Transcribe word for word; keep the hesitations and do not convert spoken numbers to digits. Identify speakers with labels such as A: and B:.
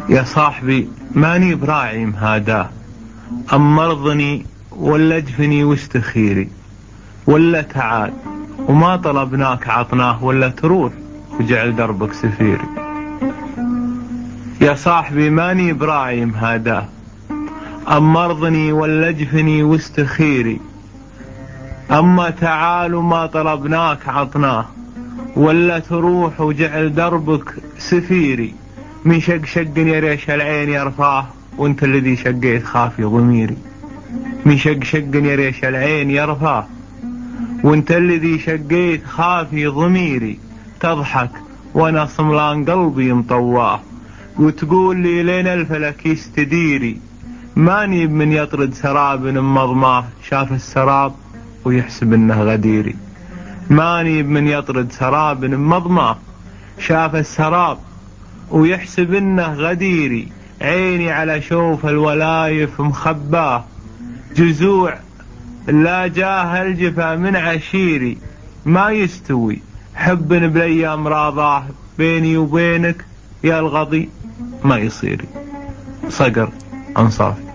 A: يا صاحبي ماني براعي مهاداه، أمرضني ولا اجفني واستخيري، ولا تعال وما طلبناك عطناه، ولا تروح وجعل دربك سفيري. يا صاحبي ماني براعي مهاداه، أمرضني ولا اجفني واستخيري، أما تعال وما طلبناك عطناه، ولا تروح وجعل دربك سفيري. من شق شق يا ريش العين يرفاه، وانت الذي شقيت خافي ضميري. من شق شق يا ريش العين يرفاه، وانت الذي شقيت خافي ضميري. تضحك وانا صملان قلبي مطواه، وتقول لي لين الفلك يستديري. ماني من يطرد سراب مضماه، شاف السراب ويحسب انه غديري. ماني من يطرد سراب مضماه، شاف السراب ويحسب انه غديري. عيني على شوف الولايف مخباه، جزوع لا جاه الجفا من عشيري. ما يستوي حب بالايام راضاه، بيني وبينك يا الغضي ما يصيري. صقر انصافي.